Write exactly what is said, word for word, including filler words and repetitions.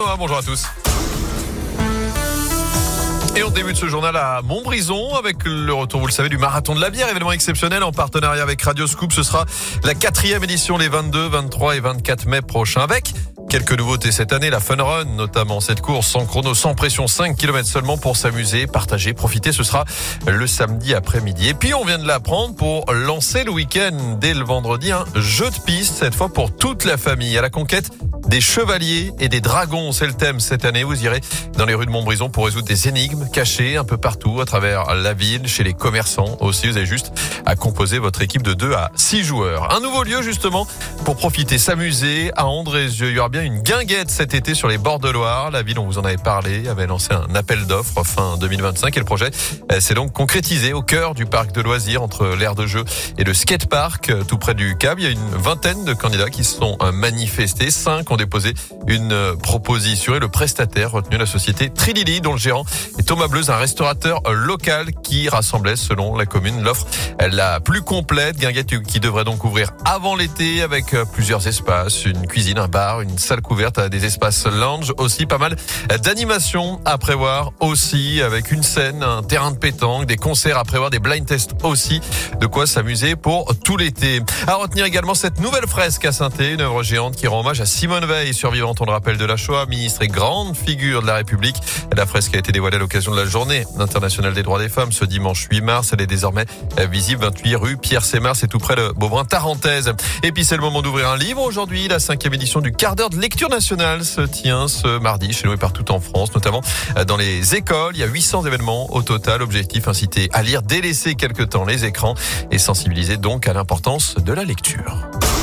Thomas, bonjour à tous. Et on débute ce journal à Montbrison avec le retour, vous le savez, du Marathon de la bière, événement exceptionnel en partenariat avec Radio Scoop. Ce sera la quatrième édition les vingt-deux, vingt-trois et vingt-quatre mai prochains avec quelques nouveautés cette année, la Fun Run, notamment cette course sans chrono, sans pression, cinq kilomètres seulement pour s'amuser, partager, profiter. Ce sera le samedi après-midi. Et puis, on vient de l'apprendre pour lancer le week-end dès le vendredi, un jeu de piste, cette fois pour toute la famille, à la conquête des chevaliers et des dragons. C'est le thème cette année. Vous irez dans les rues de Montbrison pour résoudre des énigmes cachées un peu partout à travers la ville, chez les commerçants aussi. Vous avez juste à composer votre équipe de deux à six joueurs. Un nouveau lieu justement pour profiter, s'amuser à Andrézieux. Il y aura bien une guinguette cet été sur les bords de Loire. La ville, on vous en avait parlé, avait lancé un appel d'offres fin deux mille vingt-cinq et le projet s'est donc concrétisé au cœur du parc de loisirs entre l'aire de jeu et le skatepark tout près du câble. Il y a une vingtaine de candidats qui se sont manifestés. Cinq ont déposé une proposition et le prestataire retenu, la société Trilili, dont le gérant est Thomas Bleuze, un restaurateur local qui rassemblait selon la commune l'offre la plus complète. Guinguette qui devrait donc ouvrir avant l'été avec plusieurs espaces, une cuisine, un bar, une salle couverte, des espaces lounge aussi, pas mal d'animations à prévoir aussi avec une scène, un terrain de pétanque, des concerts à prévoir, des blind tests aussi, de quoi s'amuser pour tout l'été. À retenir également cette nouvelle fresque à Saint-Étienne, une œuvre géante qui rend hommage à Simone Veil, survivante, on le rappelle, de la Shoah, ministre et grande figure de la République. La fresque a été dévoilée à l'occasion de la journée internationale des droits des femmes ce dimanche huit mars. Elle est désormais visible vingt-huit rue Pierre-Sémar, c'est tout près de Beaubrun-Tarentaise. Et puis c'est le moment d'ouvrir un livre aujourd'hui. La cinquième édition du quart d'heure de lecture nationale se tient ce mardi chez nous et partout en France, notamment dans les écoles. Il y a huit cents événements au total. Objectif, inciter à lire, délaisser quelque temps les écrans et sensibiliser donc à l'importance de la lecture.